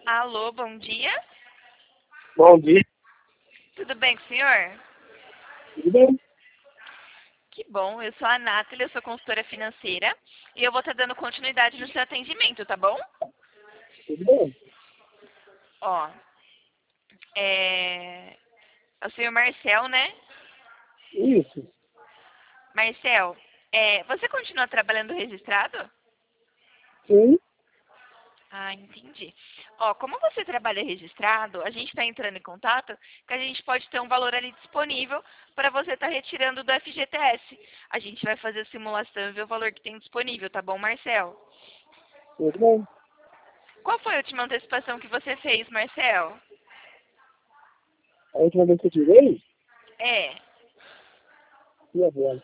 Alô, bom dia. Bom dia, Tudo bem com o senhor? tudo bem? Que bom, eu sou a Nathalie, eu sou consultora financeira e eu vou estar dando continuidade no seu atendimento, tá bom? Tudo bem? Ó, é o senhor Marcel, né? Isso, Marcel, você continua trabalhando registrado? sim, Ah, entendi. Ó, como você trabalha registrado, a gente está entrando em contato que a gente pode ter um valor ali disponível para você estar retirando do FGTS. A gente vai fazer a simulação e ver o valor que tem disponível, tá bom, Marcel? tudo bem. Qual foi a última antecipação que você fez, Marcel? A última vez que eu tirei, É. e agora?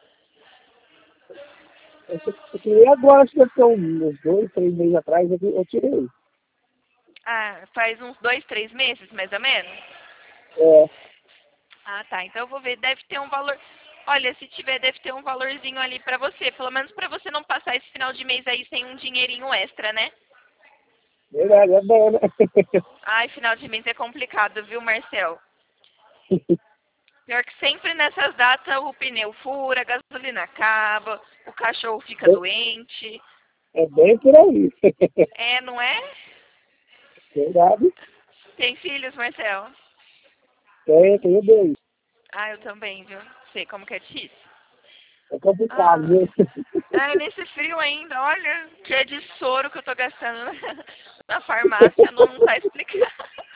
Eu tirei agora, acho que deve ter uns 2, 3 meses atrás, eu tirei. Ah, faz uns 2, 3 meses, mais ou menos? É, Ah, tá. Então eu vou ver. Deve ter um valor. Olha, se tiver, deve ter um valorzinho ali pra você. Pelo menos pra você não passar esse final de mês aí sem um dinheirinho extra, né? verdade, é bom, né? Ai, final de mês é complicado, viu, Marcel? Pior que sempre nessas datas o pneu fura, a gasolina acaba, o cachorro fica doente. É bem por aí. É, não é? Verdade, Tem filhos, Marcel? tenho dois. Ah, eu também, viu? Sei como que é difícil. É complicado, Ah, viu? nesse frio ainda, olha, que é de soro que eu tô gastando na farmácia, não tá explicado.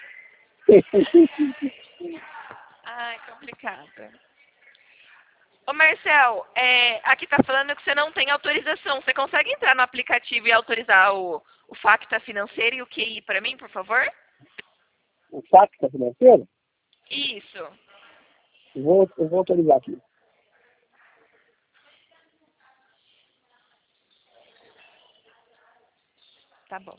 Ai, complicado. Ô Marcel, aqui tá falando que você não tem autorização. Você consegue entrar no aplicativo e autorizar o Facta Financeiro e o QI pra mim, por favor? O saque tá financeiro, Isso. eu vou autorizar aqui. Tá bom.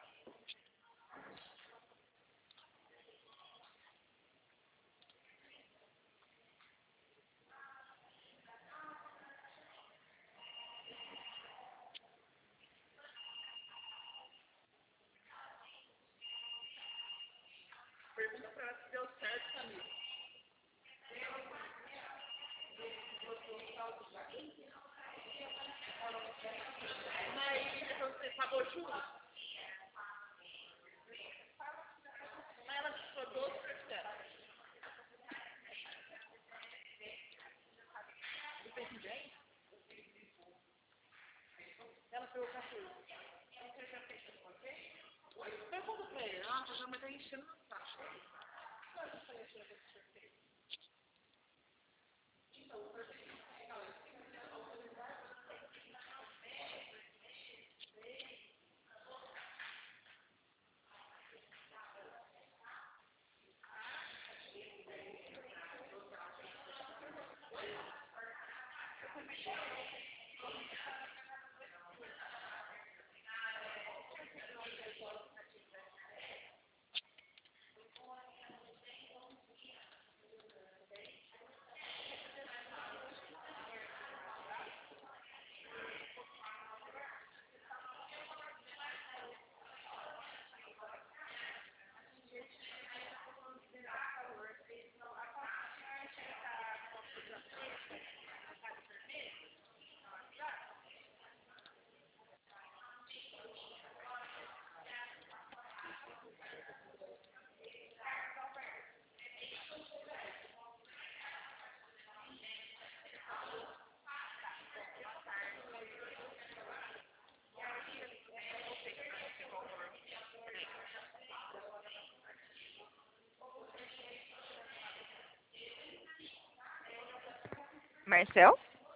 Marcel?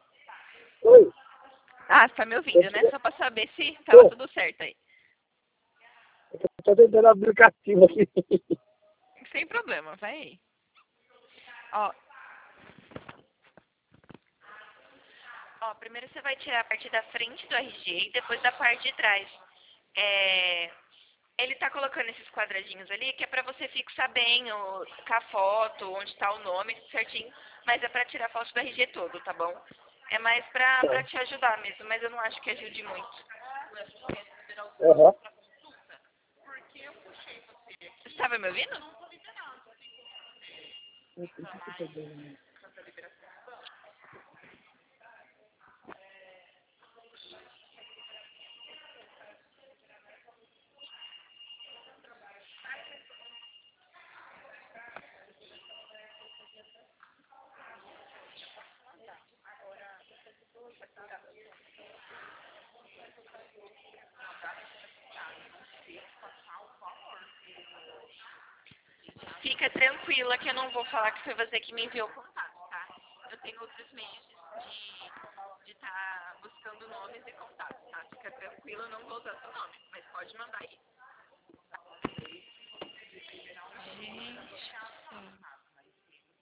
Oi, Ah, você tá me ouvindo, né? eu Só pra saber se tava tô, tudo certo aí. eu tô tentando abrir o aplicativo aqui. Sem problema, vai aí. Ó, primeiro você vai tirar a parte da frente do RG e depois da parte de trás. É, ele tá colocando esses quadradinhos ali que é pra você fixar bem com a foto, onde tá o nome certinho, mas é pra tirar a foto do RG todo, tá bom? É mais pra te ajudar mesmo, mas eu não acho que ajude muito. Aham. Tava me ouvindo? Eu preciso fazer. Fica tranquila que eu não vou falar que foi você que me enviou o contato, tá? Eu tenho outros meios de estar buscando nomes e contatos, tá? Fica tranquila, eu não vou usar seu nome, mas pode mandar aí. Gente.